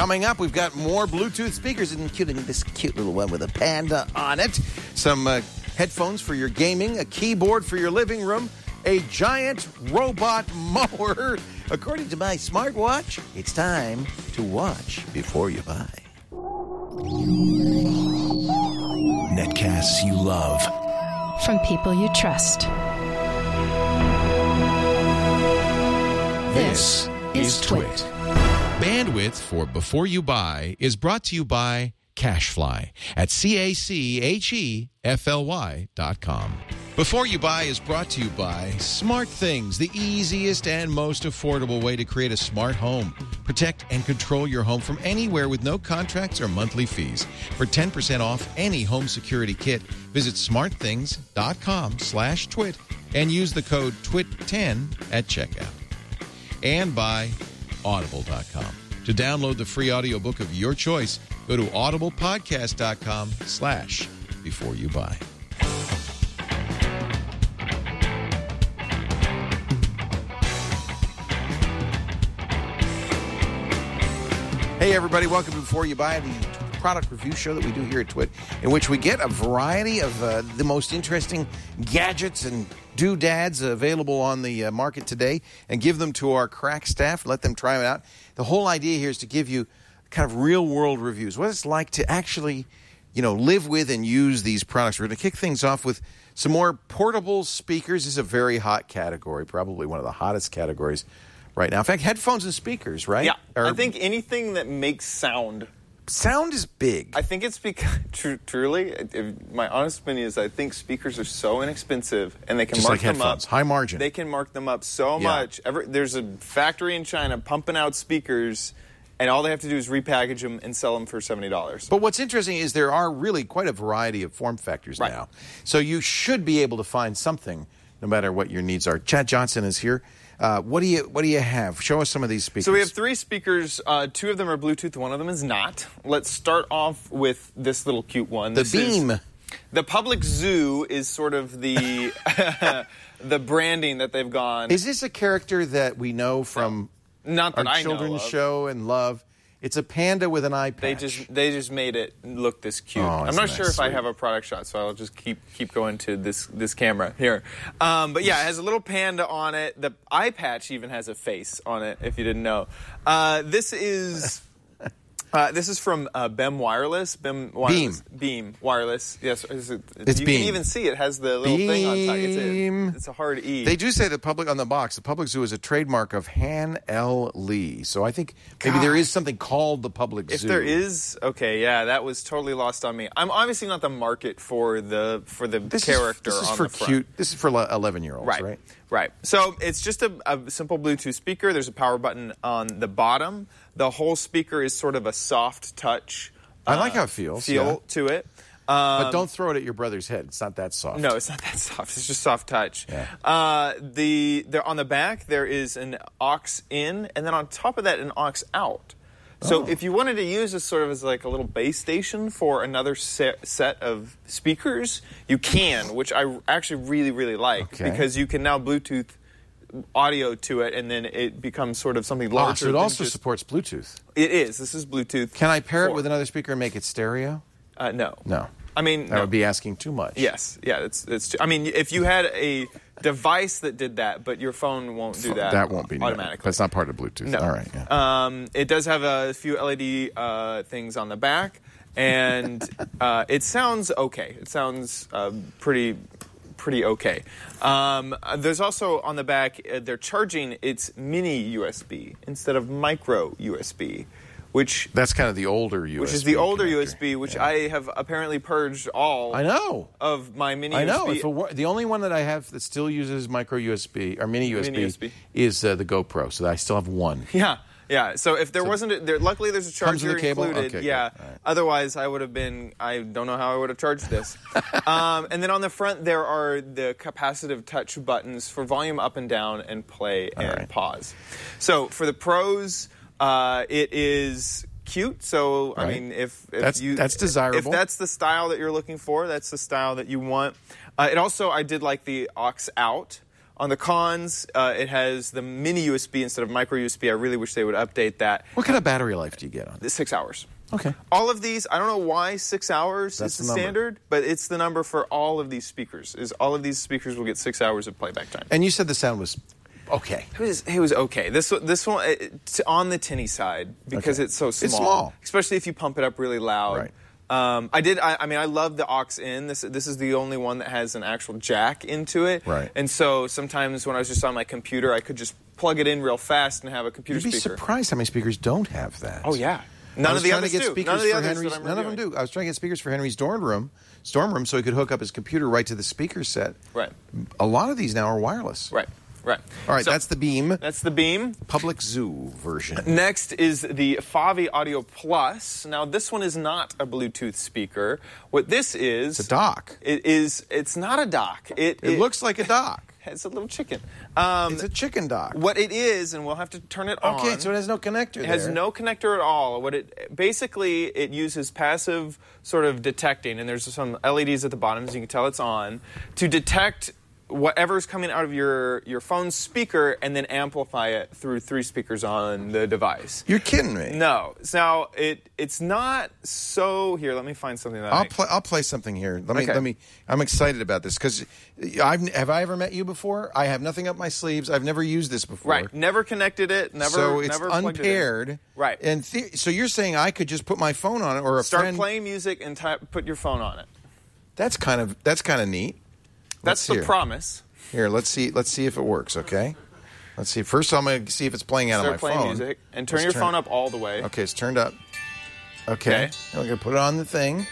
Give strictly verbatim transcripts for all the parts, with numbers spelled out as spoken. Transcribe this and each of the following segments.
Coming up, we've got more Bluetooth speakers, including this cute little one with a panda on it. Some uh, headphones for your gaming, a keyboard for your living room, a giant robot mower. According to my smartwatch, it's time to watch before you buy. Netcasts you love. From people you trust. This is Twit. Bandwidth for Before You Buy is brought to you by CashFly at C A C H E F L Y dot com. Before You Buy is brought to you by Smart Things, the easiest and most affordable way to create a smart home. Protect and control your home from anywhere with no contracts or monthly fees. For ten percent off any home security kit, visit smartthings.com slash twit and use the code twit ten at checkout. And by audible dot com. To download the free audiobook of your choice, go to audiblepodcast.com slash before you buy. Hey, everybody. Welcome to Before You Buy, the product review show that we do here at Twit, in which we get a variety of uh, the most interesting gadgets and doodads available on the uh, market today and give them to our crack staff, let them try them out. The whole idea here is to give you kind of real-world reviews, what it's like to actually, you know, live with and use these products. We're going to kick things off with some more portable speakers. This is a very hot category, probably one of the hottest categories right now. In fact, headphones and speakers, right? Yeah, Are, I think anything that makes sound. Sound is big. I think it's because, tr- truly, if, my honest opinion is I think speakers are so inexpensive, and they can Just mark like them headphones, up. high margin. They can mark them up so Yeah. much. Every, there's a factory in China pumping out speakers, and all they have to do is repackage them and sell them for seventy dollars. But what's interesting is there are really quite a variety of form factors Right. now. So you should be able to find something no matter what your needs are. Chad Johnson is here. Uh, what do you what do you have? Show us some of these speakers. So we have three speakers. Uh, two of them are Bluetooth. One of them is not. Let's start off with this little cute one. The This Beam. Is, the Public Zoo is sort of the the branding that they've gone. Is this a character that we know from Not that our I know children's of. show and love? It's a panda with an eye patch. They just they just made it look this cute. Oh, I'm isn't not that sure if I sweet? have a product shot, so I'll just keep keep going to this this camera here. Um, but yeah, it has a little panda on it. The eye patch even has a face on it. If you didn't know, uh, this is. Uh, this is from uh, B E M Wireless. B E M Wireless. Beam. Beam Wireless. Yes, it's, it, It's you Beam. can even see it has the little thing on top. It's Beam. a, it's a hard E. They do say the public on the box. The Public Zoo is a trademark of Han L. Lee. So I think maybe God. there is something called the Public If Zoo. there is, okay, yeah, that was totally lost on me. I'm obviously not the market for the for the this character is, this is on for the front. cute. This is for eleven-year-olds, right? Right, right. So it's just a, a simple Bluetooth speaker. There's a power button on the bottom. The whole speaker is sort of a soft touch. I like uh, how it feels. Feel yeah. to it. Um, But don't throw it at your brother's head. It's not that soft. No, it's not that soft. It's just soft touch. Yeah. Uh, the there on the back there is an aux in, and then on top of that an aux out. So Oh. if you wanted to use this sort of as like a little base station for another set, set of speakers, you can, which I actually really really like Okay. because you can now Bluetooth audio to it, and then it becomes sort of something larger. Ah, so it than also just- supports Bluetooth. It is. This is Bluetooth. Can I pair it four. with another speaker and make it stereo? Uh, no. No. I mean, That no. would be asking too much. Yes, yeah, it's it's. Too, I mean, if you had a device that did that, but your phone won't do that. That won't be automatically. That's not part of Bluetooth. No. All right. Yeah. Um, it does have a few L E D uh, things on the back, and uh, it sounds okay. It sounds uh, pretty. Pretty okay. Um, there's also on the back, uh, they're charging its mini U S B instead of micro U S B, which That's kind of the older U S B. which is the older connector. U S B, which Yeah. I have apparently purged all I know. of my mini I know. U S B. If it were, the only one that I have that still uses micro U S B or mini U S B, Mini U S B. is uh, the GoPro. So I still have one. Yeah, yeah. So if there wasn't, a, there, luckily there's a Comes with charger a cable? included. Okay, yeah. good. All right. Otherwise, I would have been. I don't know how I would have charged this. um, and then on the front, there are the capacitive touch buttons for volume up and down and play and right. pause. So for the pros, uh, it is cute. So I Right. mean, if, if That's- you that's desirable. if that's the style that you're looking for, that's the style that you want. Uh, it also, I did like the aux out On the cons, uh, it has the mini U S B instead of micro U S B. I really wish they would update that. What kind of battery life do you get on this? Six hours. Okay. All of these, I don't know why six hours That's is the the number. standard, but it's the number for all of these speakers. Is all of these speakers will get six hours of playback time. And you said the sound was okay. It was, it was okay. This this one it's on the tinny side because Okay. it's so small. It's small. Especially if you pump it up really loud. Right. Um, I did. I, I mean, I love the aux in. This this is the only one that has an actual jack into it. Right. And so sometimes when I was just on my computer, I could just plug it in real fast and have a computer You'd be speaker. surprised how many speakers don't have that. Oh yeah. I None was of the trying others to get do. speakers None of the for others Henry's. that I'm None of them reviewing. do. I was trying to get speakers for Henry's dorm room, storm room, so he could hook up his computer right to the speaker set. Right. A lot of these now are wireless. Right. Right. All right, So, that's the Beam that's the Beam. Public Zoo version. Next is the Favi Audio Plus. Now, this one is not a Bluetooth speaker. What this is... It's a dock. It is... It's not a dock. It, It looks like a dock. It's a little chicken. Um, It's a chicken dock. what it is, and we'll have to turn it on... Okay, so it has no connector It has there. no connector at all. What it basically it uses passive sort of detecting, and there's some L E Ds at the bottom, so you can tell it's on, to detect whatever's coming out of your your phone's speaker, and then amplify it through three speakers on the device. You're kidding me. No, now it it's not so. Here, let me find something that I'll I, play. I'll play something here. Let me. Okay. Let me. I'm excited about this because I've have I ever met you before? I have nothing up my sleeves. I've never used this before. right. Never connected it. Never. So it's never plugged unpaired. It in. Right. And th- so you're saying I could just put my phone on it, or a Start friend. playing music and type, put your phone on it. That's kind of that's kind of neat. That's Let's the hear. promise. Here, let's see. Let's see if it works. Okay. Let's see. First, I'm going to see if it's playing out Start on my playing phone. music and turn Let's your turn- phone up all the way. Okay, it's turned up. Okay. Okay. Now we're going to put it on the thing.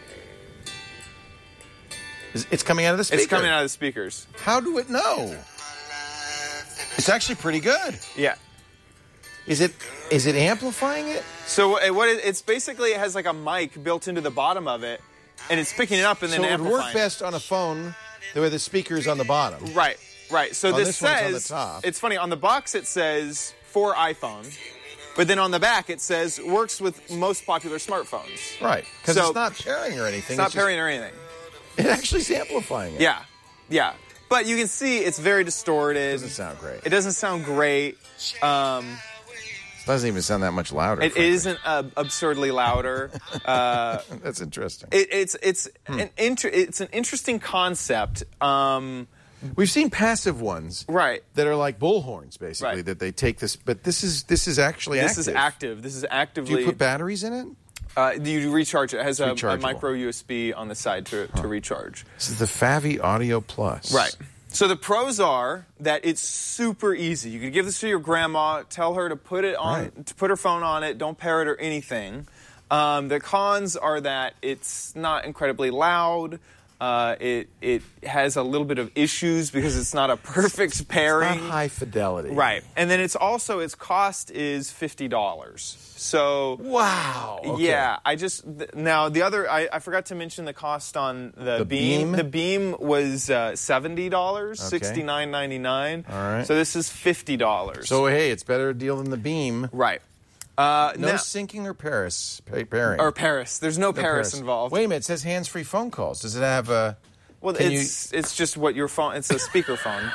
Is- It's coming out of the speaker. It's coming out of the speakers. How do it know? It's actually pretty good. Yeah. Is it? Is it amplifying it? So uh, what it, it's basically it has like a mic built into the bottom of it, and it's picking it up and then So it would amplifying. work best on a phone the way the speaker is on the bottom. Right, right. So On this, this one's on the says top. it's funny on the box it says for iPhone, but then on the back it says works with most popular smartphones. Right. Because So- it's not pairing or anything. It's not just- pairing or anything. It actually is amplifying it. Yeah, yeah. But you can see it's very distorted. It doesn't sound great. It doesn't sound great. Um, It doesn't even sound that much louder. it frankly. isn't uh, absurdly louder. Uh, That's interesting. it, it's it's Hmm. an inter- it's an interesting concept. Um, We've seen passive ones, right. that are like bullhorns, basically. Right. That they take this, but this is this is actually This active. is active. This is Do actively. you put batteries in it? uh, you recharge it. It has a, a rechargeable. micro U S B on the side to, to recharge. This is the Favi Audio Plus. Right. So the pros are that it's super easy. You could give this to your grandma, tell her to put it on, Right. to put her phone on it. Don't pair it or anything. Um, the cons are that it's not incredibly loud. Uh, it it has a little bit of issues because it's not a perfect pairing. Not high fidelity. Right. And then it's also its cost is fifty dollars. So Wow. Okay. yeah, I just th- now the other I, I forgot to mention the cost on the, The beam. Beam? The beam was uh, seventy dollars, Okay. sixty nine ninety nine. All right. So this is fifty dollars. So hey, it's better deal than the Beam. right. Uh, No now- syncing or Paris pa- pairing. or Paris. There's no, No Paris, involved. Wait a minute. It says hands-free phone calls. Does it have a? well, can it's it's just what your phone. It's a speaker phone.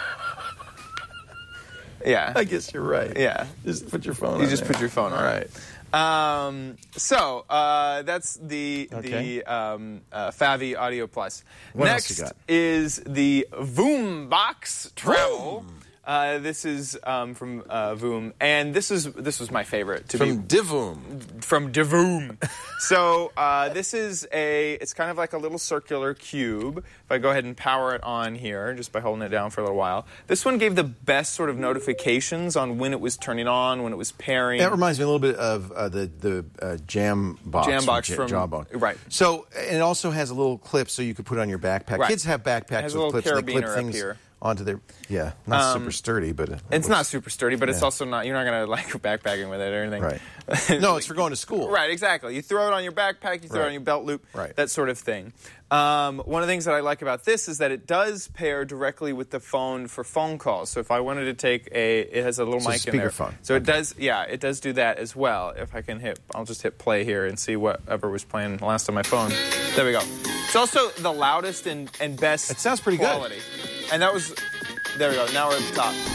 Yeah. I guess you're right. Yeah. Just put your phone. You on just there. put your phone on. All right. Um, so uh, that's the Okay. the um, uh, Favi Audio Plus. What else Next you got? is the Voom Box Travel. Uh, this is um, from uh, Voom, and this is this was my favorite to From be Divoom. from Divoom. So uh, this is a, it's kind of like a little circular cube. If I go ahead and power it on here, just by holding it down for a little while. This one gave the best sort of notifications on when it was turning on, when it was pairing. That reminds me a little bit of uh, the the uh, Jam Box. Jambox Ja- from- Jawbone. right. So and it also has a little clip so you could put it on your backpack. Right. Kids have backpacks It has a with little clips. And they clip carabiner up things here. onto their. Yeah, not super sturdy, but it It's works. not super sturdy, but it's Yeah. also not, you're not going to like go backpacking with it or anything. Right. No, it's for going to school. Right, exactly. You throw it on your backpack, you throw it Right. on your belt loop, Right. that sort of thing. Um, one of the things that I like about this is that it does pair directly with the phone for phone calls. So if I wanted to take a, it has a little So mic in there. speakerphone. So it does, yeah, it does do that as well. If I can hit, I'll just hit play here and see whatever was playing last on my phone. There we go. It's also the loudest and, and best It sounds pretty good. quality. And that was... There we go. Now we're at the top.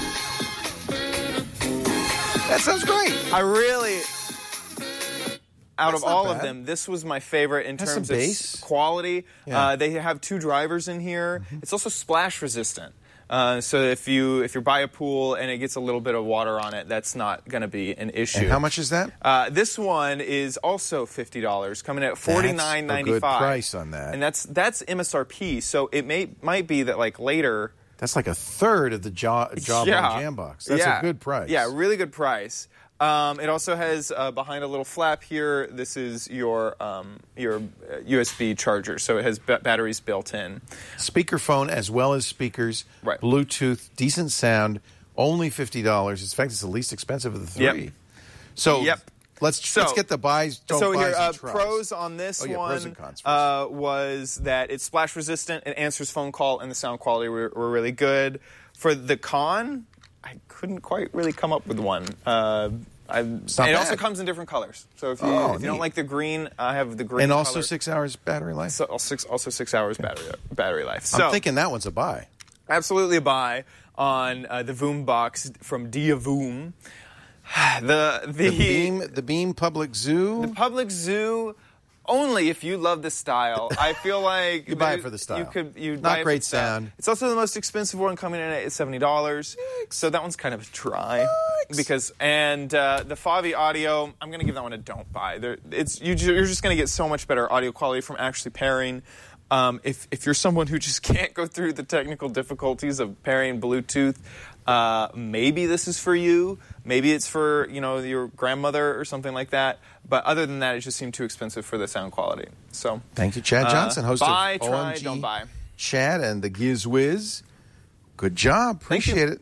That sounds great. I really, out That's of not all bad. of them, this was my favorite in Has terms some of bass. s- quality. Yeah. Uh, they have two drivers in here. Mm-hmm. It's also splash resistant. Uh, so if you if you're by a pool and it gets a little bit of water on it, that's not going to be an issue. And how much is that? Uh, this one is also fifty dollars, coming in at forty-nine ninety-five. That's a good price on that. And that's that's M S R P. So it may might be that like later. That's like a third of the jaw, Jawbone Yeah. Jam Box. That's Yeah. a good price. Yeah, really good price. Um, it also has uh, behind a little flap here. This is your um, your uh, U S B charger, so it has ba- batteries built in. Speakerphone as well as speakers. Right. Bluetooth, decent sound. Only fifty dollars. In fact, it's the least expensive of the three. Yep. So Yep. let's So- let's get the buys. Don't so buys here, and uh, tries. pros on this Oh, yeah, one pros and cons first. uh, was that it's splash resistant, it answers phone call, and the sound quality were, were really good. For the con, I couldn't quite really come up with one. Uh, I, and not it also bad. comes in different colors. So if you, Oh, if you don't neat. like the green, I have the green. and also color. six hours battery life. So, also six, also six hours battery battery life. So I'm thinking that one's a buy. absolutely a buy on uh, the Voom box from Dia Voom. the the, The Beam, the Beam Public Zoo. the Public Zoo. Only if you love the style. I feel like You buy it there- for the style. You could you Not buy it for great the style. sound. It's also the most expensive one, coming in at seventy dollars. So that one's kind of dry. Yikes. Because and uh, the Favi Audio, I'm going to give that one a don't buy. There, it's you, you're just going to get so much better audio quality from actually pairing. Um, if if you're someone who just can't go through the technical difficulties of pairing Bluetooth, uh, maybe this is for you. Maybe it's for you know your grandmother or something like that. But other than that, it just seemed too expensive for the sound quality. So Thank you, Chad uh, Johnson, host buy, of try, O M G don't buy. Chad and the Giz Wiz. Good job. Thank you. Appreciate it.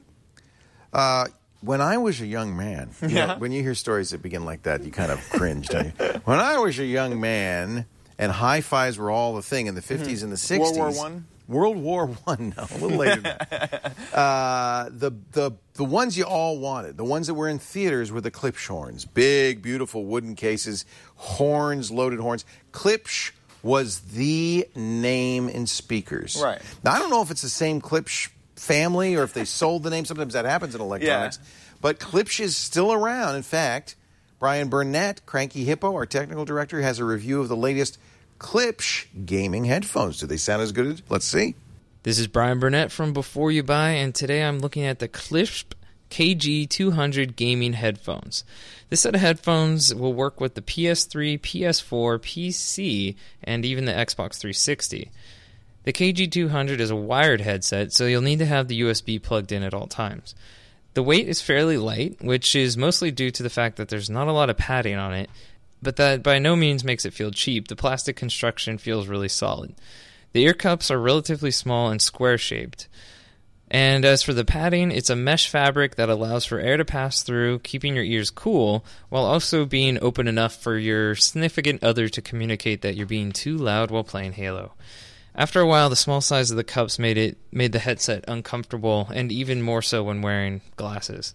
Uh, when I was a young man, you know, Yeah. when you hear stories that begin like that, you kind of cringe, don't you? When I was a young man and hi-fis were all the thing in the fifties and the sixties. World War One? World War One, no, a little later than that. Uh, the, the, the ones you all wanted, the ones that were in theaters were the Klipsch horns. Big, beautiful wooden cases, horns, loaded horns. Klipsch was the name in speakers. Right. Now, I don't know if it's the same Klipsch family or if they sold the name. Sometimes that happens in electronics. Yeah. But Klipsch is still around. In fact, Brian Burnett, Cranky Hippo, our technical director, has a review of the latest Klipsch gaming headphones. Do they sound as good? Let's see. This is Brian Burnett from Before You Buy, and today I'm looking at the Klipsch K G two hundred gaming headphones. This set of headphones will work with the P S three, P S four, P C, and even the Xbox three sixty. The K G two hundred is a wired headset, so you'll need to have the U S B plugged in at all times. The weight is fairly light, which is mostly due to the fact that there's not a lot of padding on it, but that by no means makes it feel cheap. The plastic construction feels really solid. The ear cups are relatively small and square-shaped. And as for the padding, it's a mesh fabric that allows for air to pass through, keeping your ears cool, while also being open enough for your significant other to communicate that you're being too loud while playing Halo. After a while, the small size of the cups made it made the headset uncomfortable, and even more so when wearing glasses.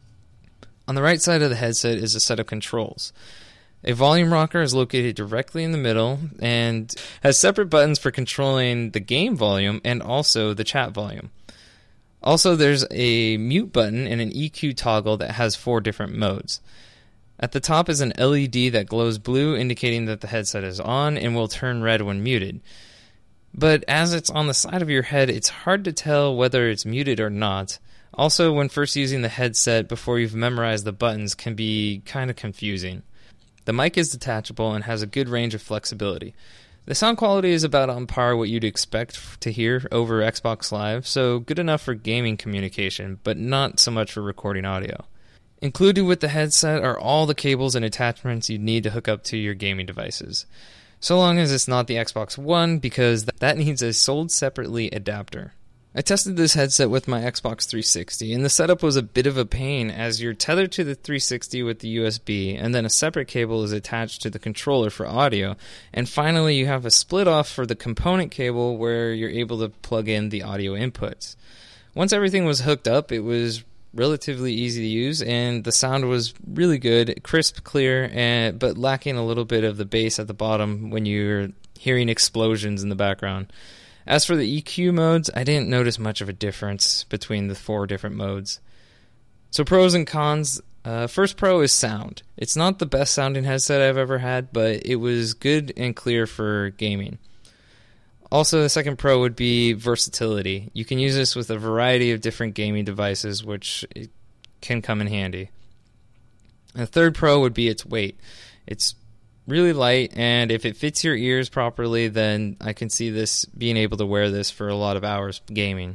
On the right side of the headset is a set of controls. A volume rocker is located directly in the middle and has separate buttons for controlling the game volume and also the chat volume. Also, there's a mute button and an E Q toggle that has four different modes. At the top is an L E D that glows blue, indicating that the headset is on and will turn red when muted. But as it's on the side of your head, it's hard to tell whether it's muted or not. Also, when first using the headset before you've memorized the buttons can be kind of confusing. The mic is detachable and has a good range of flexibility. The sound quality is about on par what you'd expect to hear over Xbox Live, so good enough for gaming communication, but not so much for recording audio. Included with the headset are all the cables and attachments you'd need to hook up to your gaming devices. So long as it's not the Xbox One, because that needs a sold separately adapter. I tested this headset with my Xbox three sixty, and the setup was a bit of a pain as you're tethered to the three sixty with the U S B, and then a separate cable is attached to the controller for audio, and finally you have a split off for the component cable where you're able to plug in the audio inputs. Once everything was hooked up, it was relatively easy to use, and the sound was really good, crisp, clear, and but lacking a little bit of the bass at the bottom when you're hearing explosions in the background. As for the E Q modes, I didn't notice much of a difference between the four different modes. So pros and cons. Uh, first pro is sound. It's not the best sounding headset I've ever had, but it was good and clear for gaming. Also, the second pro would be versatility. You can use this with a variety of different gaming devices, which it can come in handy. And the third pro would be its weight. It's really light, and if it fits your ears properly, then I can see this being able to wear this for a lot of hours gaming.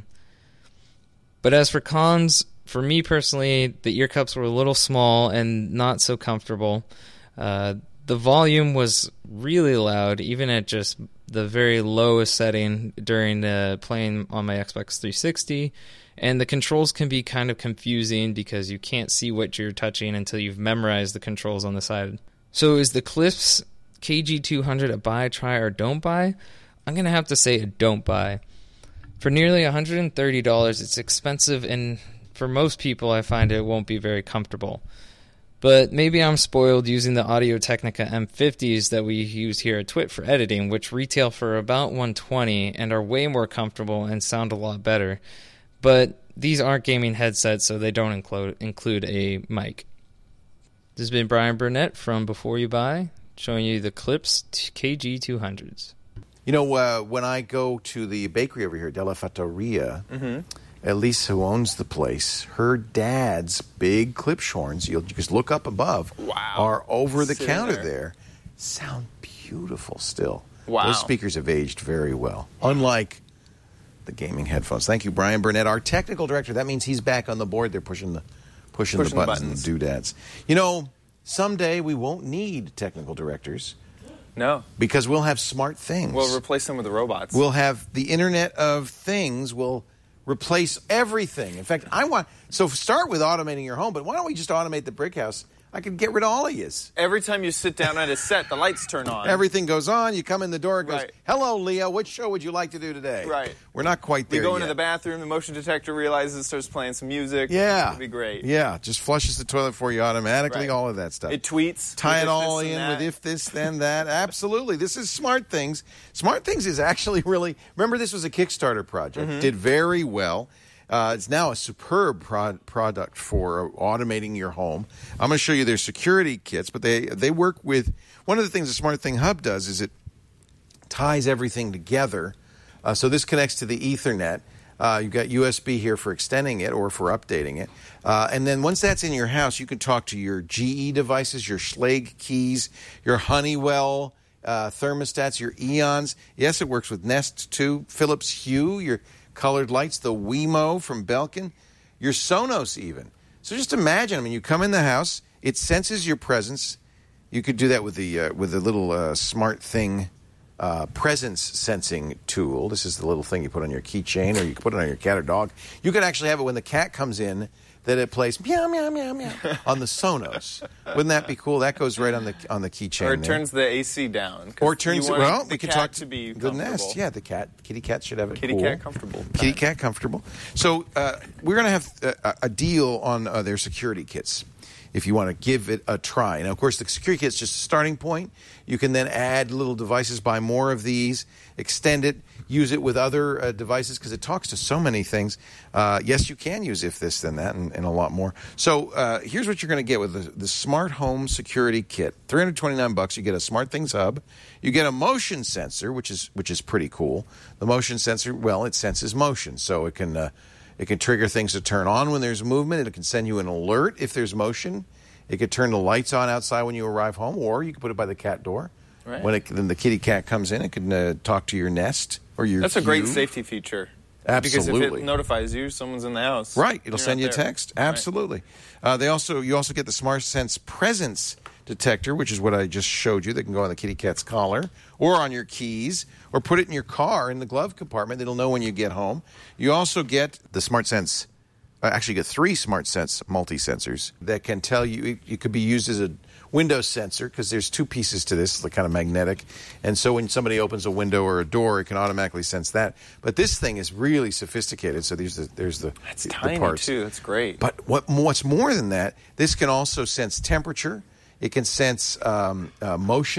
But as for cons, for me personally, the ear cups were a little small and not so comfortable. Uh, the volume was really loud, even at just the very lowest setting during uh, playing on my Xbox three sixty. And the controls can be kind of confusing because you can't see what you're touching until you've memorized the controls on the side. So is the Klipsch K G two hundred a buy, try, or don't buy? I'm going to have to say a don't buy. For nearly one hundred thirty dollars, it's expensive, and for most people, I find it won't be very comfortable. But maybe I'm spoiled using the Audio-Technica M fifties that we use here at Twit for editing, which retail for about one hundred twenty dollars and are way more comfortable and sound a lot better. But these aren't gaming headsets, so they don't include include a mic. This has been Brian Burnett from Before You Buy, showing you the Klipsch K G two hundreds. You know, uh, when I go to the bakery over here, Della Fattoria, mm-hmm. Elise, who owns the place, her dad's big Klipsch horns, you'll just look up above, wow. are over the Sitting counter there. there. Sound beautiful still. Wow. Those speakers have aged very well. Unlike the gaming headphones. Thank you, Brian Burnett, our technical director. That means he's back on the board. They're pushing the pushing, Pushing the the buttons, buttons. and the doodads. You know, someday we won't need technical directors No. because we'll have smart things. We'll replace them with the robots. We'll have the Internet of Things will replace everything. In fact, I want so start with automating your home, but why don't we just automate the brick house? I could get rid of all of yous. Every time you sit down at a set, the lights turn on. Everything goes on. You come in the door. It goes, Right. "Hello, Leo. Which show would you like to do today?" Right. We're not quite We there go yet. into the bathroom, the motion detector realizes, starts playing some music. Yeah. It'd be great. Yeah, just flushes the toilet for you automatically. Right. All of that stuff. It tweets. Tie with it if all this and in that. with if this, then that. Absolutely. This is Smart Things. Smart Things is actually really, remember this was a Kickstarter project. Mm-hmm. Did very well. Uh, it's now a superb pro- product for automating your home. I'm going to show you their security kits, but they, they work with, one of the things the Smart Thing Hub does is it ties everything together. Uh, so this connects to the Ethernet. Uh, you've got U S B here for extending it or for updating it. Uh, and then once that's in your house, you can talk to your G E devices, your Schlage keys, your Honeywell uh, thermostats, your Eons. Yes, it works with Nest too. Philips Hue, your colored lights, the Wemo from Belkin, your Sonos even. So just imagine, I mean, you come in the house, it senses your presence. You could do that with the uh, with the little uh, Smart Thing uh, presence sensing tool. This is the little thing you put on your keychain, or you can put it on your cat or dog. You could actually have it when the cat comes in, that it plays meow meow meow meow on the Sonos. Wouldn't that be cool? That goes right on the on the keychain. Or it there. turns the A C down. 'cause Or turns you it. want Well, the we can cat talk to be good comfortable. nest. Yeah, the cat, kitty cat should have it. Kitty cool. cat comfortable. Kitty cat comfortable. So uh, we're going to have a, a deal on uh, their security kits if you want to give it a try. Now, of course, the security kit's just a starting point. You can then add little devices, buy more of these, extend it, use it with other uh, devices because it talks to so many things. Uh, yes, you can use if this, then that, and, and a lot more. So uh, here's what you're going to get with the, the Smart Home Security Kit. three hundred twenty-nine bucks. You get a Smart Things hub. You get a motion sensor, which is which is pretty cool. The motion sensor, well, it senses motion, so it can uh, it can trigger things to turn on when there's movement. It can send you an alert if there's motion. It could turn the lights on outside when you arrive home, or you can put it by the cat door. Right. When it, then the kitty cat comes in, it can uh, talk to your Nest or your That's a great Hue. safety feature. Absolutely. Because if it notifies you, someone's in the house. Right. It'll You're send not you a there. text. Absolutely. Uh, they also you also get the Smart Sense presence detector, which is what I just showed you. That can go on the kitty cat's collar or on your keys, or put it in your car in the glove compartment. It'll know when you get home. You also get the Smart Sense. Uh, actually, you get three Smart Sense multi-sensors that can tell you. It, it could be used as a window sensor because there's two pieces to this, like kind of magnetic. And so when somebody opens a window or a door, it can automatically sense that. But this thing is really sophisticated. So there's the there's the, That's the tiny, parts. too. That's great. But what what's more than that, this can also sense temperature. It can sense um, uh, motion.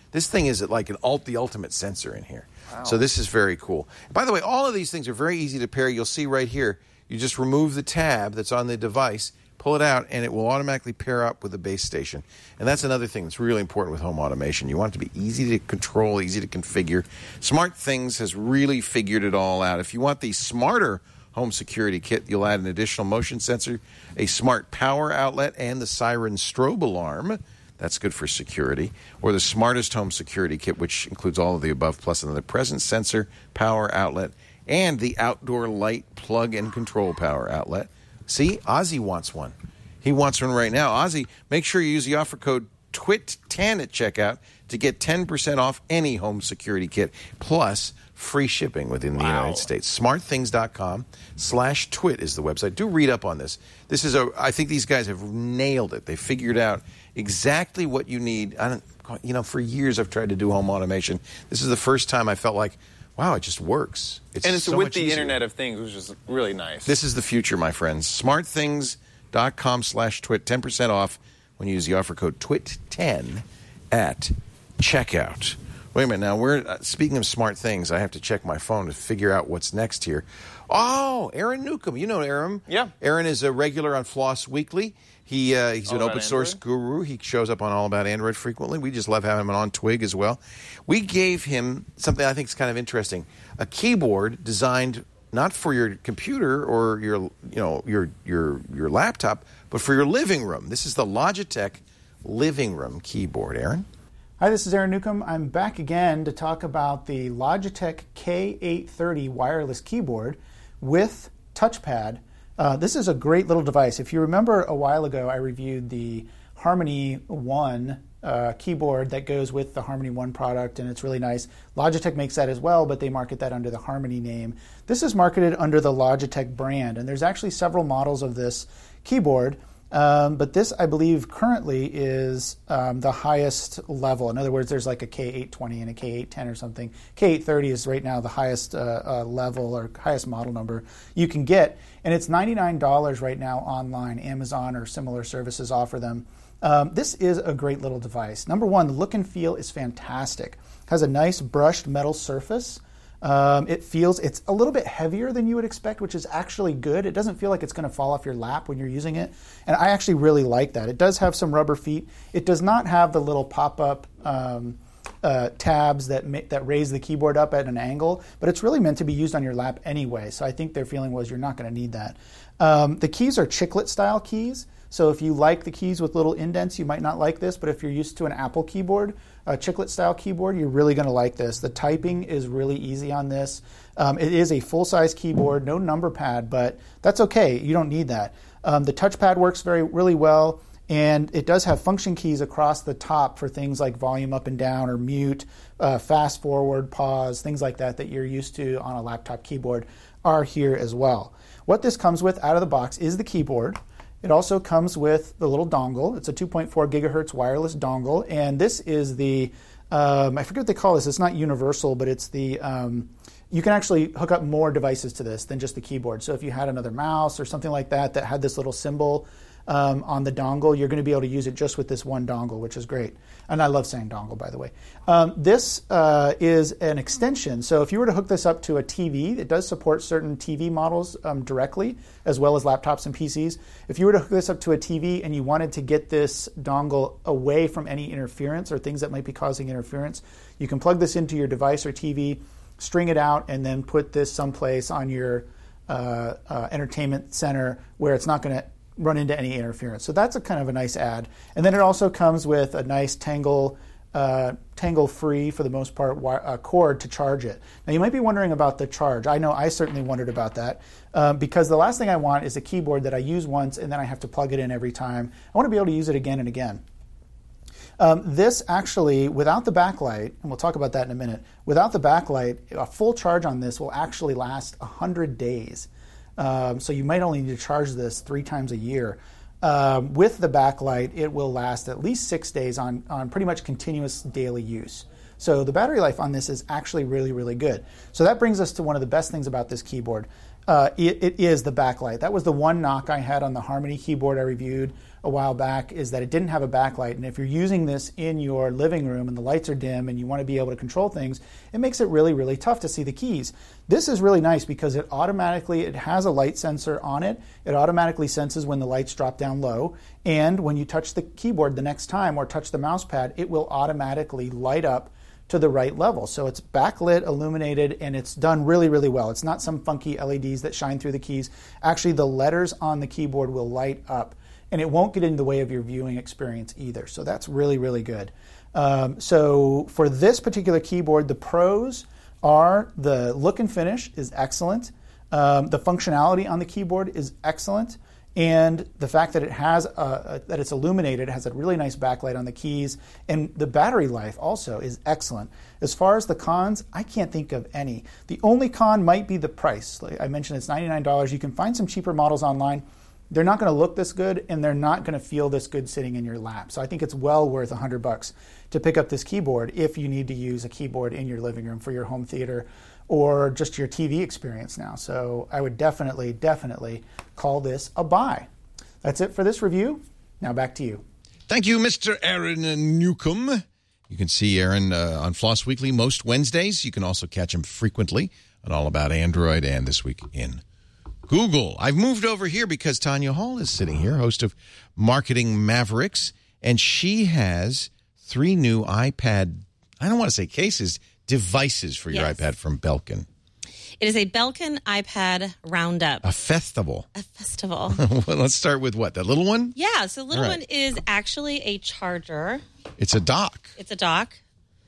This thing is like an ult, the ultimate sensor in here. Wow. So this is very cool. By the way, all of these things are very easy to pair. You'll see right here, you just remove the tab that's on the device, pull it out, and it will automatically pair up with the base station. And that's another thing that's really important with home automation. You want it to be easy to control, easy to configure. SmartThings has really figured it all out. If you want the smarter home security kit, you'll add an additional motion sensor, a smart power outlet, and the Siren strobe alarm. That's good for security. Or the smartest home security kit, which includes all of the above, plus another presence sensor, power outlet, and the outdoor light plug and control power outlet. See, Ozzy wants one. He wants one right now. Ozzy, make sure you use the offer code T W I T ten at checkout to get ten percent off any home security kit, plus free shipping within the wow. United States. SmartThings.com slash twit is the website. Do read up on this. This is a, I think these guys have nailed it. They figured out exactly what you need. I don't, you know, for years I've tried to do home automation. This is the first time I felt like, wow, it just works. It's and it's so with much the easier. Internet of Things, which is really nice. This is the future, my friends. SmartThings.com slash twit. ten percent off when you use the offer code T W I T ten at checkout. Wait a minute. Now, we're uh, speaking of smart things, I have to check my phone to figure out what's next here. Oh, Aaron Newcomb. You know Aaron. Yeah. Aaron is a regular on Floss Weekly. He uh, He's All an open source Android? guru. He shows up on All About Android frequently. We just love having him on Twig as well. We gave him something I think is kind of interesting, a keyboard designed not for your computer or your you know your your your laptop, but for your living room. This is the Logitech living room keyboard. Aaron? Hi, this is Aaron Newcomb. I'm back again to talk about the Logitech K eight thirty wireless keyboard with touchpad. Uh, this is a great little device. If you remember a while ago, I reviewed the Harmony One uh, keyboard that goes with the Harmony One product, and it's really nice. Logitech makes that as well, but they market that under the Harmony name. This is marketed under the Logitech brand, and there's actually several models of this keyboard. Um, but this, I believe, currently is um, the highest level. In other words, there's like a K eight twenty and a K eight ten or something. K eight thirty is right now the highest uh, uh, level or highest model number you can get. And it's ninety-nine dollars right now online. Amazon or similar services offer them. Um, this is a great little device. Number one, the look and feel is fantastic. It has a nice brushed metal surface. Um, it feels, it's a little bit heavier than you would expect, which is actually good. It doesn't feel like it's going to fall off your lap when you're using it. And I actually really like that. It does have some rubber feet. It does not have the little pop-up um, uh, tabs that ma- that raise the keyboard up at an angle, but it's really meant to be used on your lap anyway. So I think their feeling was you're not going to need that. Um, the keys are chiclet-style keys. So if you like the keys with little indents, you might not like this, but if you're used to an Apple keyboard, a chiclet-style keyboard, you're really going to like this. The typing is really easy on this. Um, it is a full-size keyboard, no number pad, but that's okay. You don't need that. Um, the touchpad works very really well, and it does have function keys across the top for things like volume up and down or mute, uh, fast forward, pause, things like that that you're used to on a laptop keyboard are here as well. What this comes with out of the box is the keyboard. It also comes with the little dongle. It's a two point four gigahertz wireless dongle, and this is the, um, I forget what they call this. It's not universal, but it's the, um, you can actually hook up more devices to this than just the keyboard. So if you had another mouse or something like that that had this little symbol um, on the dongle, you're going to be able to use it just with this one dongle, which is great. And I love saying dongle, by the way. Um, this uh, is an extension. So if you were to hook this up to a T V, it does support certain T V models um, directly, as well as laptops and P Cs. If you were to hook this up to a T V and you wanted to get this dongle away from any interference or things that might be causing interference, you can plug this into your device or T V, string it out, and then put this someplace on your uh, uh, entertainment center where it's not going to run into any interference. So that's a kind of a nice add. And then it also comes with a nice tangle, uh, tangle-free, for the most part, wi- uh, cord to charge it. Now you might be wondering about the charge. I know I certainly wondered about that uh, because the last thing I want is a keyboard that I use once and then I have to plug it in every time. I want to be able to use it again and again. Um, this actually, without the backlight, and we'll talk about that in a minute, without the backlight, a full charge on this will actually last one hundred days. Um, so you might only need to charge this three times a year. Um, with the backlight, it will last at least six days on, on pretty much continuous daily use. So the battery life on this is actually really, really good. So that brings us to one of the best things about this keyboard. uh, it, it is the backlight. That was the one knock I had on the Harmony keyboard I reviewed a while back, is that it didn't have a backlight. And if you're using this in your living room and the lights are dim and you want to be able to control things, it makes it really, really tough to see the keys. This is really nice because it automatically, it has a light sensor on it. It automatically senses when the lights drop down low. And when you touch the keyboard the next time or touch the mouse pad, it will automatically light up to the right level. So it's backlit, illuminated, and it's done really, really well. It's not some funky L E Ds that shine through the keys. Actually, the letters on the keyboard will light up, and it won't get in the way of your viewing experience either. So that's really, really good. Um, so for this particular keyboard, the pros are the look and finish is excellent. Um, the functionality on the keyboard is excellent. And the fact that it has a, a, that it's illuminated, it has a really nice backlight on the keys, and the battery life also is excellent. As far as the cons, I can't think of any. The only con might be the price. Like I mentioned, it's ninety-nine dollars. You can find some cheaper models online. They're not going to look this good, and they're not going to feel this good sitting in your lap. So I think it's well worth one hundred bucks to pick up this keyboard if you need to use a keyboard in your living room for your home theater or just your T V experience now. So I would definitely, definitely call this a buy. That's it for this review. Now back to you. Thank you, Mister Aaron Newcomb. You can see Aaron uh, on Floss Weekly most Wednesdays. You can also catch him frequently on All About Android and This Week in Google. I've moved over here because Tanya Hall is sitting here, host of Marketing Mavericks, and she has three new iPad, I don't want to say cases, devices for your Yes. iPad from Belkin. It is a Belkin iPad Roundup. A festival. A festival. Well, let's start with what? That little one? Yeah, so the little All right. one is actually a charger. It's a dock. It's a dock.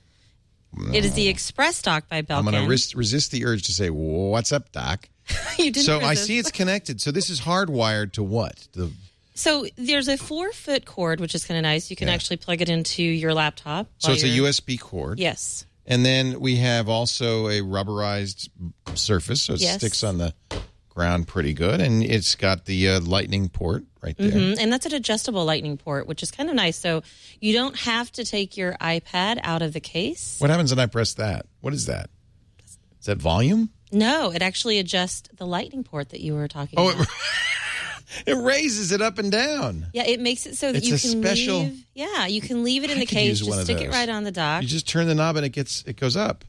It is the Express dock by Belkin. I'm going to res- resist the urge to say, what's up, doc? You didn't So I resist. see it's connected. So this is hardwired to what? The So there's a four-foot cord, which is kind of nice. You can Yeah. actually plug it into your laptop. So while it's a you're- U S B cord. Yes. And then we have also a rubberized surface, so it Yes. sticks on the ground pretty good. And it's got the uh, lightning port right there. Mhm. And that's an adjustable lightning port, which is kind of nice. So you don't have to take your iPad out of the case. What happens when I press that? What is that? Is that volume? No, it actually adjusts the lightning port that you were talking Oh, about. it, it raises it up and down. Yeah, it makes it so that It's you a can special- leave. Yeah, you can leave it in I the could case. use one Just of stick it those. right on the dock. You just turn the knob and it gets it goes up.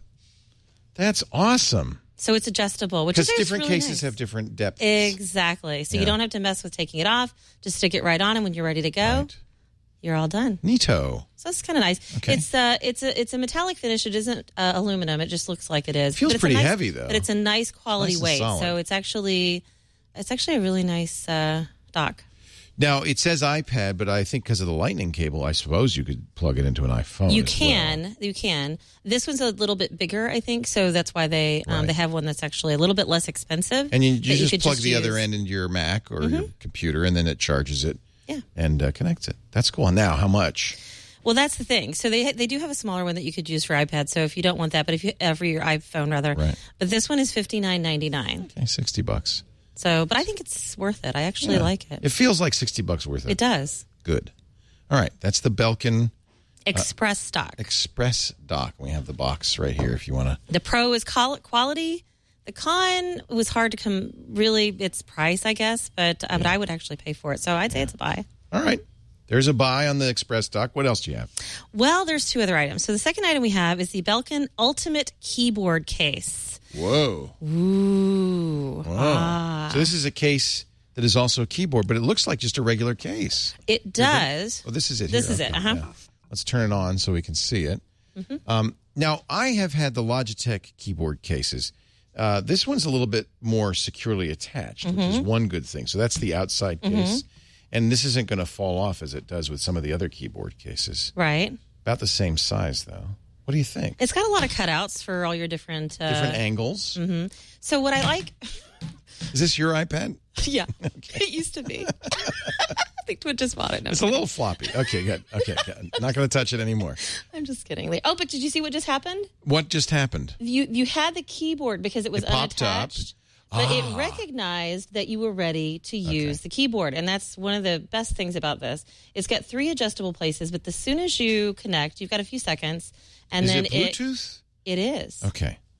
That's awesome. So it's adjustable, which is Because different really cases nice. have different depths. Exactly. So Yeah. you don't have to mess with taking it off. Just stick it right on, and when you're ready to go, Right. you're all done. Neato. So that's kind of nice. Okay. It's uh, it's a it's a metallic finish. It isn't uh, aluminum. It just looks like it is. Feels But it's a pretty nice- heavy, though. But it's a nice quality Nice and weight. solid. So it's actually it's actually a really nice uh, dock. Now, it says iPad, but I think because of the lightning cable, I suppose you could plug it into an iPhone. You as can, well. you can. This one's a little bit bigger, I think. So that's why they um, Right. they have one that's actually a little bit less expensive. And you, you that just could plug the use. other end into your Mac or your computer, and then it charges it Yeah. and uh, connects it. That's cool. Now, how much? Well, that's the thing. So they they do have a smaller one that you could use for iPad. So if you don't want that, but if you uh, for your iPhone rather, Right. but this one is fifty nine ninety nine. Okay, sixty bucks. So, but I think it's worth it. I actually Yeah. like it. It feels like sixty bucks worth it. It does. Good. All right, that's the Belkin Express stock. Express dock. We have the box right here if you want to. The pro is call it quality. The con was hard to come. Really, it's price, I guess, but uh, but I would actually pay for it. So I'd say it's a buy. All right. There's a buy on the Express dock. What else do you have? Well, there's two other items. So the second item we have is the Belkin Ultimate Keyboard Case. Whoa. Ooh. Whoa. So this is a case that is also a keyboard, but it looks like just a regular case. It does. Oh, this is it. This here. is it, Okay, uh-huh. yeah. Let's turn it on so we can see it. Mm-hmm. Um, now, I have had the Logitech keyboard cases. Uh, this one's a little bit more securely attached, which Mm-hmm. is one good thing. So that's the outside case. And this isn't going to fall off as it does with some of the other keyboard cases. Right. About the same size, though. What do you think? It's got a lot of cutouts for all your different. Uh, Different angles. So what I like, Is this your iPad? yeah, it used to be. I think Twitch just bought it. No, It's a little floppy. Okay, good. Okay, good. Not going to touch it anymore. I'm just kidding. Oh, but did you see what just happened? What just happened? You you had the keyboard because it was It popped up. Ah. unattached. But it recognized that you were ready to use the keyboard. And that's one of the best things about this. It's got three adjustable places, but as soon as you connect, you've got a few seconds. And Is then it Bluetooth? It, it is. Okay.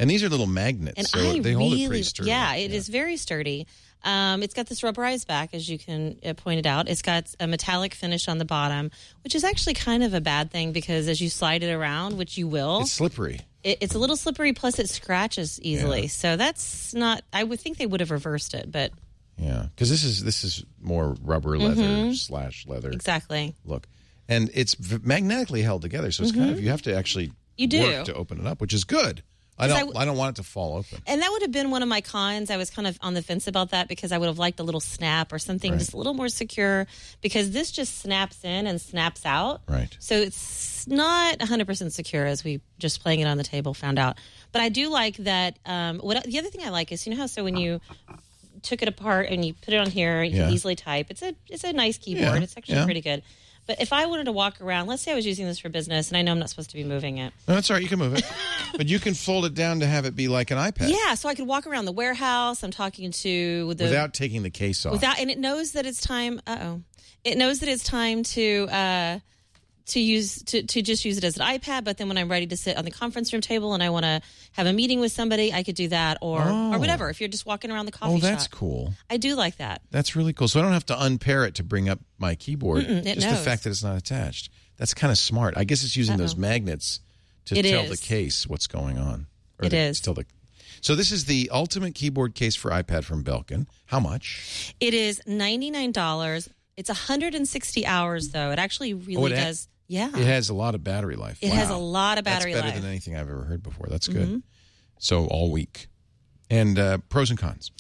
And these are little magnets, And so I they really, hold it pretty sturdy. yeah, it is very sturdy. Um, it's got this rubberized back, as you can uh, pointed out. It's got a metallic finish on the bottom, which is actually kind of a bad thing because as you slide it around, which you will, It's slippery. it, it's a little slippery. Plus, it scratches easily. Yeah. So that's not. I would think they would have reversed it, but Yeah, because this is this is more rubber leather slash leather exactly. look, and it's v- magnetically held together. So it's kind of you have to actually You do. work to open it up, which is good. I 'Cause I don't w- I don't want it to fall open. And that would have been one of my cons. I was kind of on the fence about that because I would have liked a little snap or something Right. just a little more secure because this just snaps in and snaps out. Right. So it's not one hundred percent secure as we just playing it on the table found out. But I do like that. Um, what the other thing I like is, you know how so when you took it apart and you put it on here, you Yeah. can easily type. It's a it's a nice keyboard. Yeah, It's actually yeah. pretty good. But if I wanted to walk around, let's say I was using this for business and I know I'm not supposed to be moving it. No, that's all right. You can move it, but you can fold it down to have it be like an iPad. Yeah, so I could walk around the warehouse. I'm talking to the Without taking the case off. without, and it knows that it's time. Uh oh, it knows that it's time to uh, to use to to just use it as an iPad. But then when I'm ready to sit on the conference room table and I want to have a meeting with somebody, I could do that or Oh. or whatever. If you're just walking around the coffee oh, that's shop, cool. I do like that. That's really cool. So I don't have to unpair it to bring up my keyboard. Mm-mm, it just the knows. fact that it's not attached. That's kind of smart. I guess it's using those magnets to It tell is. the case what's going on. Or It to is. Tell the, so this is the ultimate keyboard case for iPad from Belkin. How much? It is ninety-nine dollars. It's one hundred sixty hours though. It actually really Oh, it ha- does. Yeah, It has a lot of battery life. It has Wow. a lot of battery That's better life. Mm-hmm. than anything I've ever heard before. That's good. So all week. And uh, pros and cons.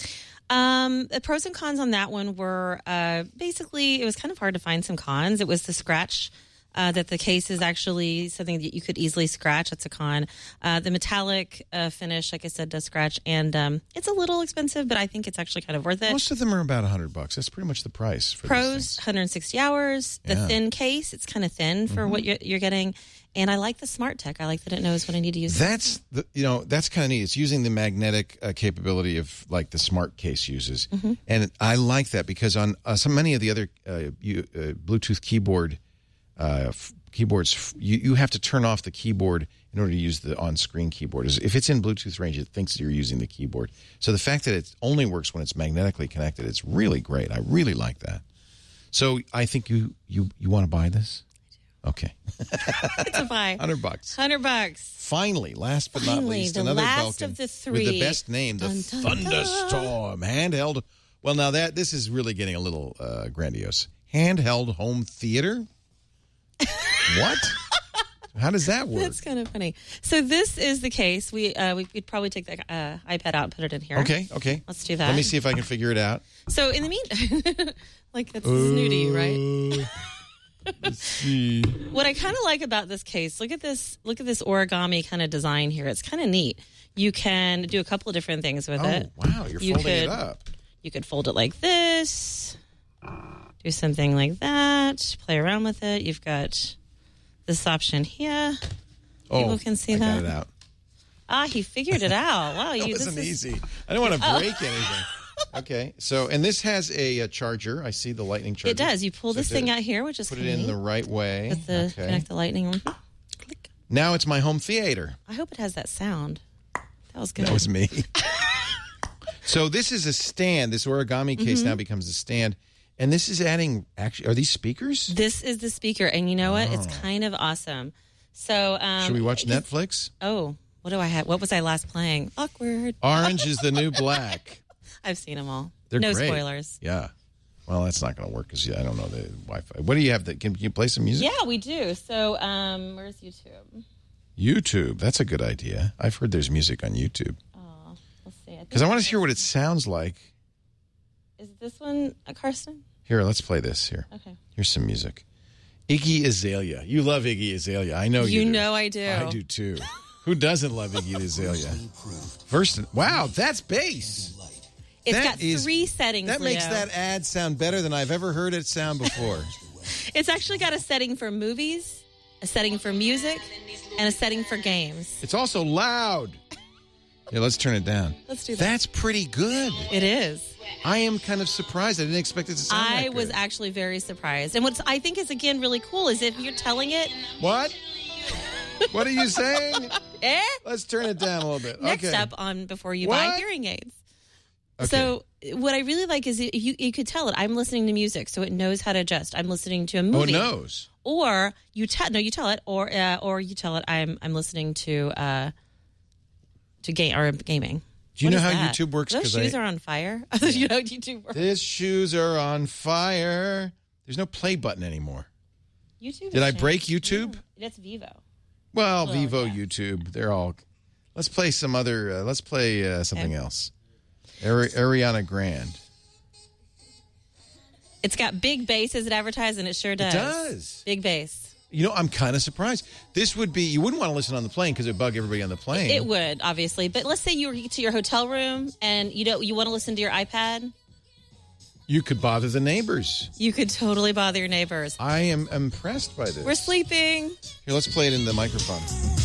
Um, the pros and cons on that one were uh, basically it was kind of hard to find some cons. It was the scratch. Uh, that the case is actually something that you could easily scratch. That's a con. Uh, the metallic uh, finish, like I said, does scratch, and um, it's a little expensive, but I think it's actually kind of worth it. Most of them are about one hundred bucks. That's pretty much the price for these Pros, things. one hundred sixty hours. The Yeah. thin case, it's kind of thin for what you're, you're getting, and I like the Smart Tech. I like that it knows when I need to use it. That's the you know that's kind of neat. It's using the magnetic uh, capability of like the smart case uses, Mm-hmm. and I like that because on uh, so many of the other uh, you, uh, Bluetooth keyboard uh, f- keyboards, f- you you have to turn off the keyboard in order to use the on-screen keyboard. If it's in Bluetooth range, it thinks you're using the keyboard. So the fact that it only works when it's magnetically connected, it's really great. I really like that. So I think you you you want to buy this? Okay, It's a buy. hundred bucks. one hundred bucks. Finally, last but not Finally, least, the another last Belkin of the with three. the best name, the Dun, dun, Thunderstorm handheld. Well, now that this is really getting a little uh, grandiose. Handheld home theater. What? How does that work? That's kind of funny. So this is the case. We uh, we could probably take the uh, iPad out and put it in here. Okay, okay. Let's do that. Let me see if I can figure it out. So in the meantime, like it's new to you, right? Let's see. What I kind of like about this case, look at this, look at this origami kind of design here. It's kind of neat. You can do a couple of different things with Oh, it. wow, you're You folding it could- up. You could fold it like this, do something like that, play around with it. You've got this option here. Oh, People can see I that. got it out. Ah, he figured it out. Wow, That you wasn't this is, easy. I don't want to break anything. Okay, so, and this has a, a charger. I see the lightning charger. It does. You pull So this to thing out here, which is Put it kinda in neat. the right way. With the Okay. connect the lightning. Click. Now it's my home theater. I hope it has that sound. That was good. That was me. So this is a stand. This origami case Mm-hmm. now becomes a stand. And this is adding, actually, are these speakers? This is the speaker, and you know what? It's Oh. kind of awesome. So, um, Should we watch Netflix? Oh, what do I have? What was I last playing? Awkward. Orange is the new black. I've seen them all. They're no great. spoilers. Yeah. Well, that's not going to work because I don't know the Wi-Fi. What do you have? That can you play some music? Yeah, we do. So, um, where's YouTube? YouTube. That's a good idea. I've heard there's music on YouTube Oh, let's see. because I want to hear what it sounds like. Is this one a Karsten? Here, let's play this. Here, Okay. here's some music. Iggy Azalea. You love Iggy Azalea. I know you. You do. know I do. I do too. Who doesn't love Iggy Azalea? First, wow, that's bass. It's That got is- three settings. That makes Leo. that ad sound better than I've ever heard it sound before. It's actually got a setting for movies, a setting for music, and a setting for games. It's also loud. Yeah, let's turn it down. Let's do that. That's pretty good. It is. I am kind of surprised. I didn't expect it to sound I that was good. actually very surprised. And what I think is, again, really cool is if you're telling it, What? What are you saying? Eh? Let's turn it down a little bit. Next okay. up on Before You What? Buy Hearing Aids. Okay. So what I really like is if you, you could tell it. I'm listening to music, so it knows how to adjust. I'm listening to a Oh, movie. it knows. Or you tell no, you tell it, or uh, or you tell it. I'm I'm listening to uh, to game or gaming. Do you What know is how that? YouTube works? Those 'Cause shoes I- are on fire. You know how YouTube works. His shoes are on fire. There's no play button anymore. YouTube. Did has I changed. break YouTube? That's Vivo. Well, Well, Vivo, yeah. YouTube, they're all. Let's play some other. Uh, let's play uh, something else. Ari- Ariana Grande. It's got big bass as it advertised, and it sure does. does. Big bass. You know, I'm kind of surprised. This would be. You wouldn't want to listen on the plane because it would bug everybody on the plane. It would, obviously. But let's say you were to your hotel room and you don't you want to listen to your iPad. You could bother the neighbors. You could totally bother your neighbors. I am impressed by this. We're sleeping. Here, let's play it in the microphone.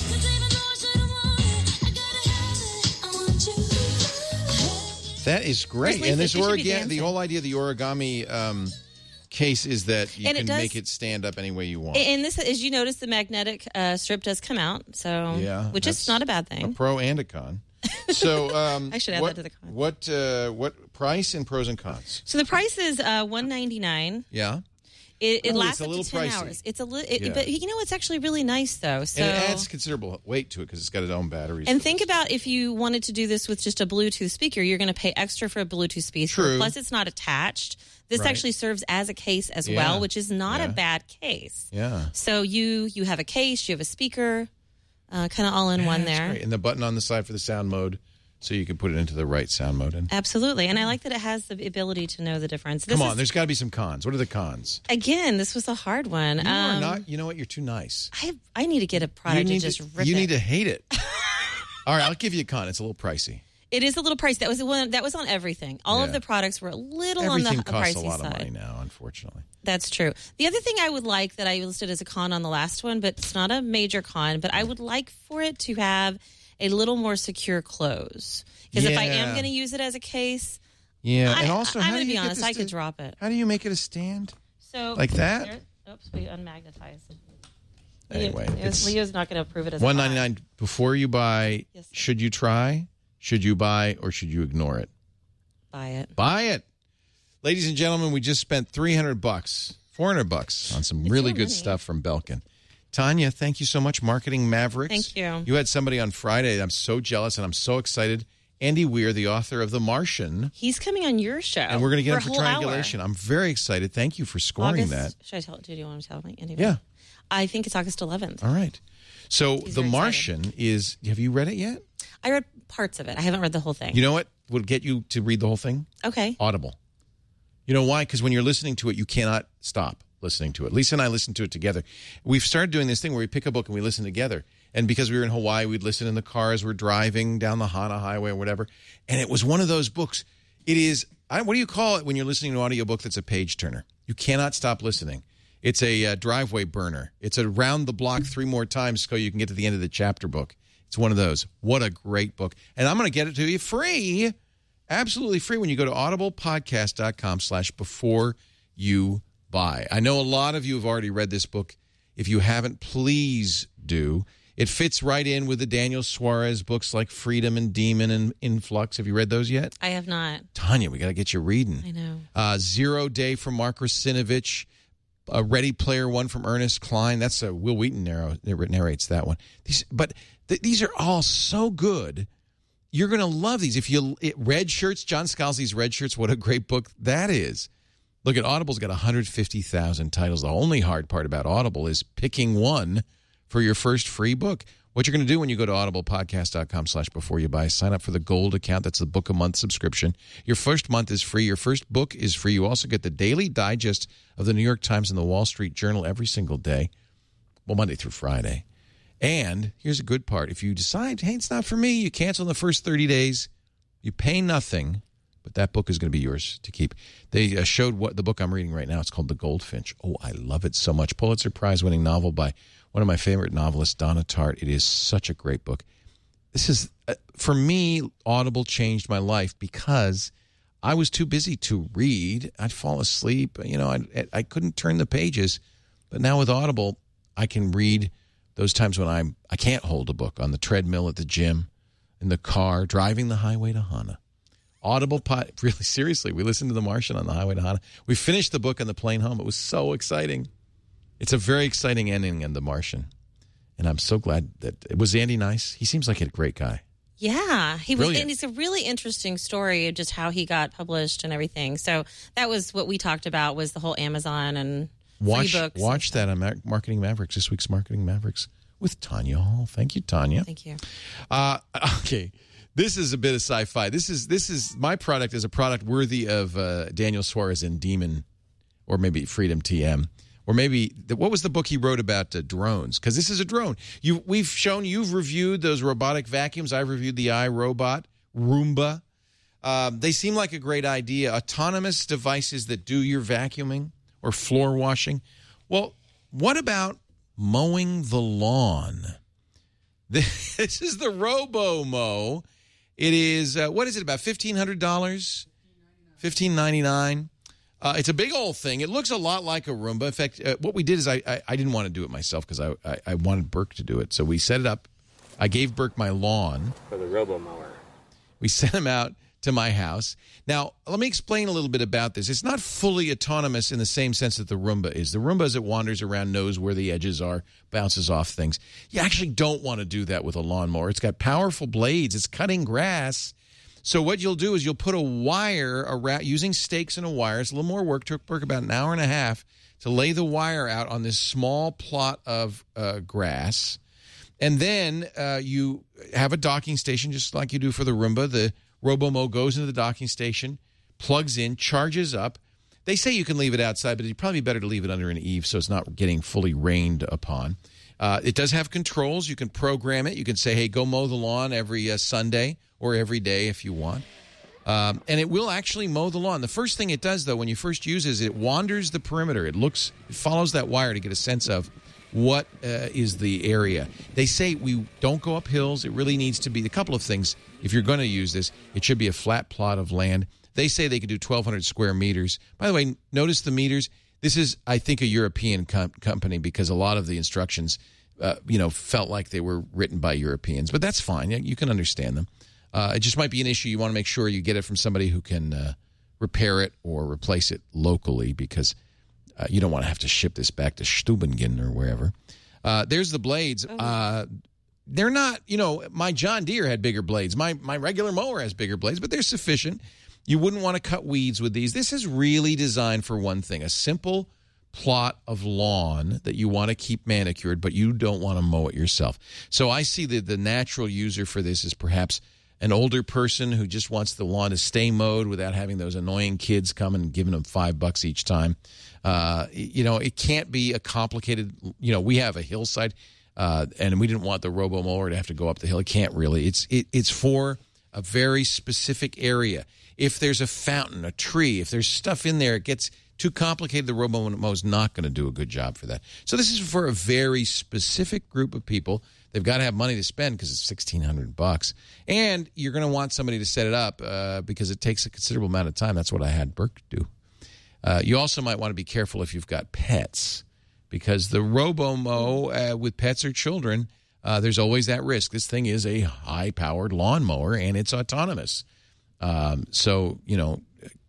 That is great. We're And this sleeping. You should be origami, the dancing. whole idea of the origami um, case is that you And it can does- make it stand up any way you want. And this, as you notice, the magnetic uh, strip does come out, so Yeah, which is that's not a bad A thing. pro and a con. So um, I should add what, that to the con. What uh, what price and pros and cons? So the price is uh, one ninety nine. Yeah, It, it Oh, lasts it's a up little to ten pricey. hours. It's a li- it, Yeah. but you know it's actually really nice though. So and it adds considerable weight to it because it's got its own batteries. And think about if you wanted to do this with just a Bluetooth speaker, you're going to pay extra for a Bluetooth speaker. True. Plus, it's not attached. This Right. actually serves as a case as Yeah. well, which is not Yeah. a bad case. Yeah. So you you have a case, you have a speaker, uh, kind of all in one That's there. great. And the button on the side for the sound mode, so you can put it into the right sound mode. And Absolutely, and I like that it has the ability to know the difference. This come on, is- there's got to be some cons. What are the cons? again, this was a hard one. You are Um, not. You know what? You're too nice. I I need to get a You product need and just to. rip You it. need to hate it. All right, I'll give you a con. It's a little pricey. It is a little pricey. That was the one that was on everything. All Yeah. of the products were a little Everything on the costs pricey a lot side. of money now, unfortunately. That's true. The other thing I would like that I listed as a con on the last one, but it's not a major con, but I would like for it to have a little more secure close. Because if I am Yeah. going to use it as a case, Yeah, I, and also, I'm how going do to you be get honest, this I could to- drop it. How do you make it a stand? So Like that? there- oops, we unmagnetized. Anyway, Leo- it's Leo's not going to approve it as a one con. ninety nine. Before you buy, Yes, sir. should you try? Should you buy, or should you ignore it? Buy it. Buy it, ladies and gentlemen. We just spent three hundred bucks, four hundred bucks on some really your good money. stuff from Belkin. Tanya, thank you so much. Marketing Mavericks. Thank you. You had somebody on Friday. I'm so jealous, and I'm so excited. Andy Weir, the author of The Martian, He's coming on your show. and we're going to get for him for a whole hour. triangulation. I'm very excited. Thank you for scoring August, that. Should I tell it? Do you want to tell me? Anyway. Yeah. I think it's August eleventh. All right. So He's The very Martian is. Have you read it yet? I read parts of it. I haven't read the whole thing. You know what would get you to read the whole thing? Okay. Audible. You know why? Because when you're listening to it, you cannot stop listening to it. Lisa and I listened to it together. We've started doing this thing where we pick a book and we listen together. And because we were in Hawaii, we'd listen in the car as we're driving down the Hana Highway or whatever. And it was one of those books. It is, I, what do you call it when you're listening to an audiobook that's a page turner? You cannot stop listening. It's a uh, driveway burner. It's a round the block three more times so you can get to the end of the chapter book. It's one of those. What a great book. And I'm going to get it to you free, absolutely free, when you go to audiblepodcast.com slash before you buy. I know a lot of you have already read this book. If you haven't, please do. It fits right in with the Daniel Suarez books like Freedom and Demon and Influx. Have you read those yet? I have not. Tanya, we got to get you reading. I know. Uh, Zero Day from Mark Rusinovich. A Ready Player One from Ernest Cline. That's a Will Wheaton narrow, narrates that one. These, but th- these are all so good. You're going to love these. If you it, Red Shirts, John Scalzi's Red Shirts, what a great book that is. Look at Audible's got one hundred fifty thousand titles. The only hard part about Audible is picking one for your first free book. What you're going to do when you go to audiblepodcast.com slash before you buy, sign up for the gold account. That's the book a month subscription. Your first month is free. Your first book is free. You also get the daily digest of the New York Times and the Wall Street Journal every single day. Well, Monday through Friday. And here's a good part. If you decide, hey, it's not for me, you cancel in the first thirty days, you pay nothing, but that book is going to be yours to keep. They uh, showed what the book I'm reading right now. It's called The Goldfinch. Oh, I love it so much. Pulitzer Prize-winning novel by one of my favorite novelists, Donna Tartt. It is such a great book. This is, uh, for me, Audible changed my life because I was too busy to read. I'd fall asleep. You know, I I couldn't turn the pages. But now with Audible, I can read those times when I'm, I can't hold a book on the treadmill at the gym, in the car, driving the highway to Hana. Audible, pod, really seriously, we listened to The Martian on the highway to Hana. We finished the book on the plane home. It was so exciting. It's a very exciting ending in The Martian. And I'm so glad that, was Andy nice? He seems like a great guy. Yeah, he was, Brilliant. and it's a really interesting story of just how he got published and everything. So that was what we talked about, was the whole Amazon and Watch, free books. watch that on Mar- Marketing Mavericks, this week's Marketing Mavericks with Tanya Hall. Thank you, Tanya. Thank you. Uh, okay, this is a bit of sci-fi. This is this is my product is a product worthy of uh, Daniel Suarez in Demon, or maybe Freedom T M, or maybe the, what was the book he wrote about uh, drones? Because this is a drone. You we've shown you've reviewed those robotic vacuums. I've reviewed the iRobot Roomba. Um, they seem like a great idea. Autonomous devices that do your vacuuming or floor washing. Well, what about mowing the lawn? This is the RoboMow. It is, uh, what is it, about fifteen hundred dollars? fifteen ninety-nine. Uh, it's a big old thing. It looks a lot like a Roomba. In fact, uh, what we did is I, I, I didn't want to do it myself because I, I, I wanted Burke to do it. So we set it up. I gave Burke my lawn. For the RoboMower. We sent him out to my house. Now, let me explain a little bit about this. It's not fully autonomous in the same sense that the Roomba is. The Roomba, as it wanders around, knows where the edges are, bounces off things. You actually don't want to do that with a lawnmower. It's got powerful blades. It's cutting grass. So what you'll do is you'll put a wire around, using stakes and a wire. It's a little more work. It took Burke about an hour and a half to lay the wire out on this small plot of uh, grass. And then uh, you have a docking station, just like you do for the Roomba. The RoboMow goes into the docking station, plugs in, charges up. They say you can leave it outside, but it'd probably be better to leave it under an eave so it's not getting fully rained upon. Uh, it does have controls. You can program it. You can say, hey, go mow the lawn every uh, Sunday or every day if you want. Um, and it will actually mow the lawn. The first thing it does, though, when you first use it, is it wanders the perimeter. It looks, it follows that wire to get a sense of what uh, is the area. They say we don't go up hills. It really needs to be a couple of things. If you're going to use this, it should be a flat plot of land. They say they can do twelve hundred square meters. By the way, notice the meters. This is, I think, a European com- company because a lot of the instructions, uh, you know, felt like they were written by Europeans. But that's fine. You can understand them. Uh, it just might be an issue. You want to make sure you get it from somebody who can uh, repair it or replace it locally because uh, you don't want to have to ship this back to Stubingen or wherever. Uh, there's the blades. Uh, they're not, you know, my John Deere had bigger blades. My my regular mower has bigger blades, but they're sufficient. You wouldn't want to cut weeds with these. This is really designed for one thing, a simple plot of lawn that you want to keep manicured, but you don't want to mow it yourself. So I see that the natural user for this is perhaps an older person who just wants the lawn to stay mowed without having those annoying kids come and giving them five bucks each time. Uh, you know, it can't be a complicated, you know, we have a hillside, uh, and we didn't want the RoboMower to have to go up the hill. It can't really. It's it, it's for a very specific area. If there's a fountain, a tree, if there's stuff in there, it gets too complicated. The RoboMow is not going to do a good job for that. So this is for a very specific group of people. They've got to have money to spend because it's sixteen hundred bucks, and you're going to want somebody to set it up uh, because it takes a considerable amount of time. That's what I had Burke do. Uh, you also might want to be careful if you've got pets, because the RoboMow uh, with pets or children, uh, there's always that risk. This thing is a high-powered lawnmower, and it's autonomous. Um, so, you know,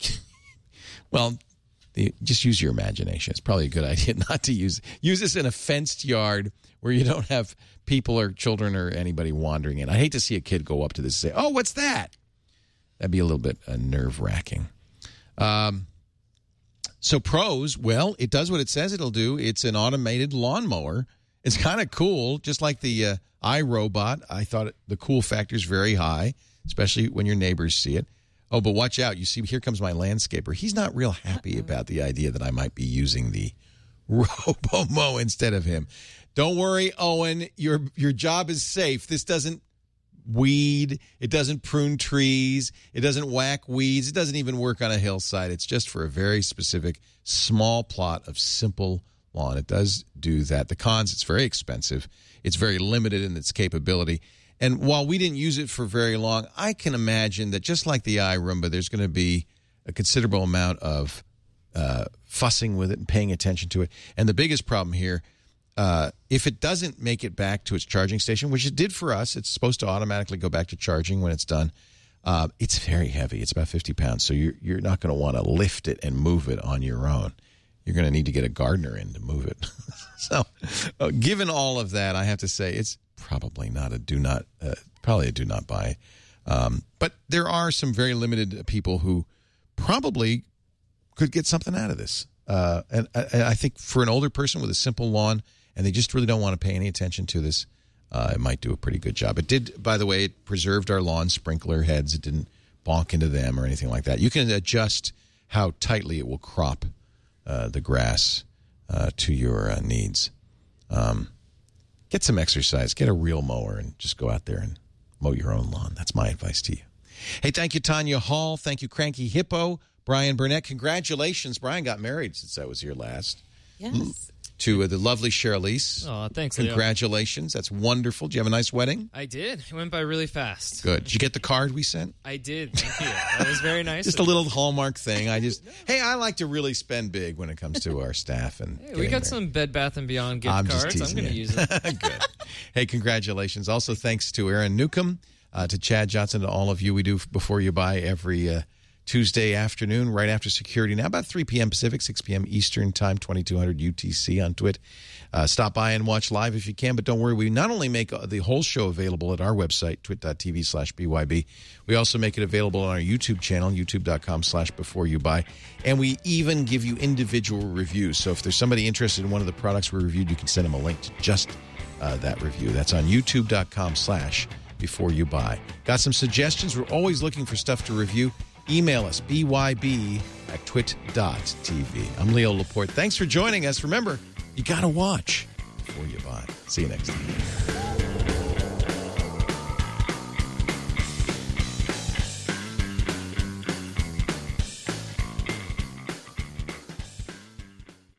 well, the, just use your imagination. It's probably a good idea not to use use this in a fenced yard where you don't have people or children or anybody wandering in. I hate to see a kid go up to this and say, oh, what's that? That'd be a little bit uh, nerve-wracking. Um, so pros, well, it does what it says it'll do. It's an automated lawnmower. It's kind of cool, just like the uh, iRobot. I thought it, the cool factor is very high, especially when your neighbors see it. Oh, but watch out. You see, here comes my landscaper. He's not real happy about the idea that I might be using the RoboMow instead of him. Don't worry, Owen. Your your job is safe. This doesn't weed. It doesn't prune trees. It doesn't whack weeds. It doesn't even work on a hillside. It's just for a very specific small plot of simple lawn. It does do that. The cons, it's very expensive. It's very limited in its capability. And while we didn't use it for very long, I can imagine that just like the iRoomba, there's going to be a considerable amount of uh, fussing with it and paying attention to it. And the biggest problem here, uh, if it doesn't make it back to its charging station, which it did for us, it's supposed to automatically go back to charging when it's done. Uh, it's very heavy. It's about fifty pounds, so you're, you're not going to want to lift it and move it on your own. You're going to need to get a gardener in to move it. so, uh, given all of that, I have to say it's probably not a do not, uh, probably a do not buy. Um, but there are some very limited people who probably could get something out of this. Uh, and, and I think for an older person with a simple lawn, and they just really don't want to pay any attention to this, uh, it might do a pretty good job. It did, by the way, it preserved our lawn sprinkler heads. It didn't bonk into them or anything like that. You can adjust how tightly it will crop uh, the grass uh, to your uh, needs. Um, get some exercise. Get a real mower and just go out there and mow your own lawn. That's my advice to you. Hey, thank you, Tanya Hall. Thank you, Cranky Hippo. Brian Burnett, congratulations. Brian got married since I was here last. Yes. To uh, the lovely Cheryl-Lise. Oh, thanks, Leo. Congratulations. That's wonderful. Did you have a nice wedding? I did. It went by really fast. Good. Did you get the card we sent? I did. Thank you. That was very nice. Just a little Hallmark thing. I just, hey, I like to really spend big when it comes to our staff. And hey, we got married. some Bed Bath and Beyond gift I'm cards. just teasing I'm going to you. use them. Good. Hey, congratulations. Also, thanks to Aaron Newcomb, uh, to Chad Johnson, to all of you. We do Before You Buy every uh, Tuesday afternoon, right after security. Now, about three p.m. Pacific, six p.m. Eastern Time, twenty-two hundred U T C on Twit. Uh, stop by and watch live if you can, but don't worry. We not only make the whole show available at our website, twit.tv slash BYB, we also make it available on our YouTube channel, youtube.com slash before you buy, and we even give you individual reviews. So if there's somebody interested in one of the products we reviewed, you can send them a link to just uh, that review. That's on youtube.com slash before you buy. Got some suggestions? We're always looking for stuff to review. Email us, B Y B at twit dot t v. I'm Leo Laporte. Thanks for joining us. Remember, you got to watch before you buy. See you next time.